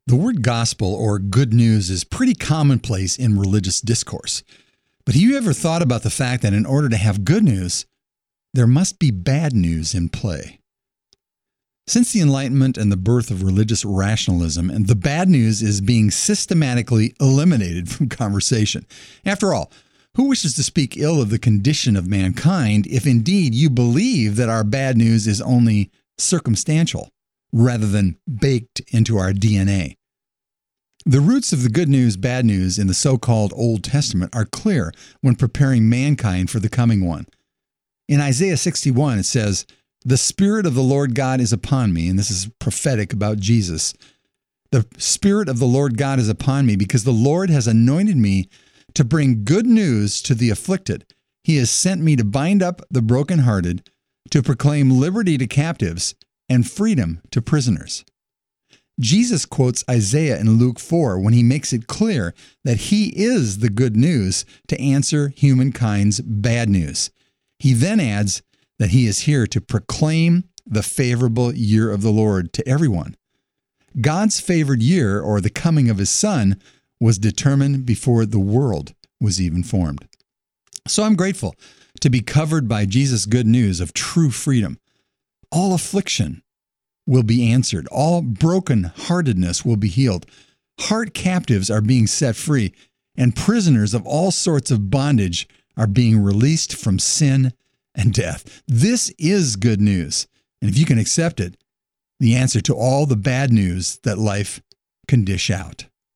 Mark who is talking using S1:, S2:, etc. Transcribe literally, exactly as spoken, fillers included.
S1: The word gospel or good news is pretty commonplace in religious discourse. But have you ever thought about the fact that in order to have good news, there must be bad news in play? Since the Enlightenment and the birth of religious rationalism, and the bad news is being systematically eliminated from conversation. After all, who wishes to speak ill of the condition of mankind if indeed you believe that our bad news is only circumstantial rather than baked into our D N A? The roots of the good news, bad news in the so-called Old Testament are clear when preparing mankind for the coming one. In Isaiah sixty-one, it says, "The Spirit of the Lord God is upon me," and this is prophetic about Jesus. "The Spirit of the Lord God is upon me because the Lord has anointed me to bring good news to the afflicted. He has sent me to bind up the brokenhearted, to proclaim liberty to captives and freedom to prisoners." Jesus quotes Isaiah in Luke four when he makes it clear that he is the good news to answer humankind's bad news. He then adds that he is here to proclaim the favorable year of the Lord to everyone. God's favored year, or the coming of his Son, was determined before the world was even formed. So I'm grateful to be covered by Jesus' good news of true freedom. All affliction will be answered. All brokenheartedness will be healed. Heart captives are being set free, and prisoners of all sorts of bondage are being released from sin and death. This is good news. And if you can accept it, the answer to all the bad news that life can dish out.